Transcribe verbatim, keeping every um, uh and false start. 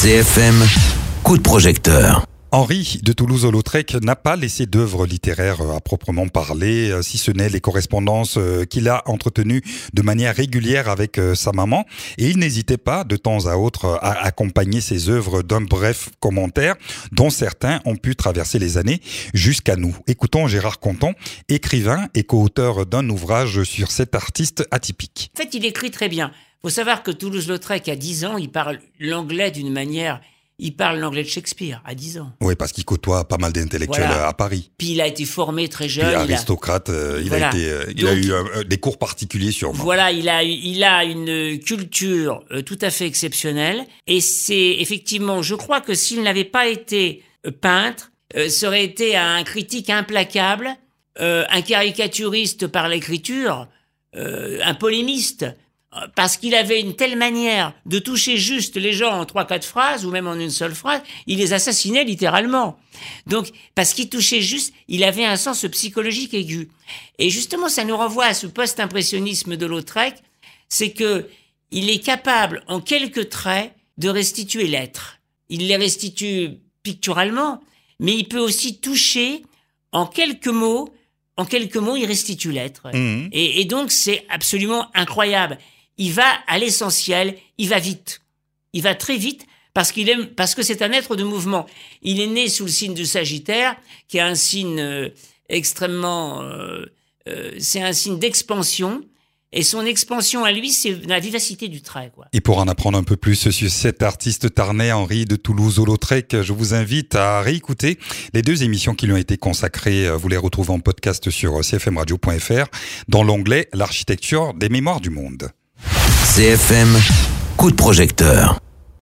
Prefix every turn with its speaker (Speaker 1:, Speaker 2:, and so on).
Speaker 1: C F M, coup de projecteur.
Speaker 2: Henri de Toulouse-Lautrec n'a pas laissé d'œuvre littéraire à proprement parler, si ce n'est les correspondances qu'il a entretenues de manière régulière avec sa maman. Et il n'hésitait pas de temps à autre à accompagner ses œuvres d'un bref commentaire, dont certains ont pu traverser les années jusqu'à nous. Écoutons Gérard Conton, écrivain et co-auteur d'un ouvrage sur cet artiste atypique.
Speaker 3: En fait, il écrit très bien. Il faut savoir que Toulouse-Lautrec, à dix ans, il parle l'anglais d'une manière... Il parle l'anglais de Shakespeare à dix ans.
Speaker 2: Oui, parce qu'il côtoie pas mal d'intellectuels
Speaker 3: voilà.
Speaker 2: à Paris.
Speaker 3: Puis il a été formé très jeune.
Speaker 2: Puis aristocrate, il a, euh, il voilà. a, été, euh, il Donc, a eu euh, des cours particuliers sûrement.
Speaker 3: Voilà, il a, il a une culture euh, tout à fait exceptionnelle. Et c'est effectivement, je crois que s'il n'avait pas été euh, peintre, euh, ça aurait été un critique implacable, euh, un caricaturiste par l'écriture, euh, un polémiste. Parce qu'il avait une telle manière de toucher juste les gens en trois, quatre phrases, ou même en une seule phrase, il les assassinait littéralement. Donc, parce qu'il touchait juste, il avait un sens psychologique aigu. Et justement, ça nous renvoie à ce post-impressionnisme de Lautrec, c'est que il est capable, en quelques traits, de restituer l'être. Il les restitue picturalement, mais il peut aussi toucher, en quelques mots, en quelques mots, il restitue l'être. Mmh. Et, et donc, c'est absolument incroyable. Il va à l'essentiel, il va vite. Il va très vite parce qu'il aime, parce que c'est un être de mouvement. Il est né sous le signe du Sagittaire, qui est un signe euh, extrêmement, euh, euh, c'est un signe d'expansion. Et son expansion à lui, c'est la vivacité du trait, quoi.
Speaker 2: Et pour en apprendre un peu plus sur cet artiste tarnais, Henri de Toulouse-Lautrec, je vous invite à réécouter les deux émissions qui lui ont été consacrées. Vous les retrouvez en podcast sur c f m radio point f r dans l'onglet L'architecture des mémoires du monde.
Speaker 1: C F M, coup de projecteur.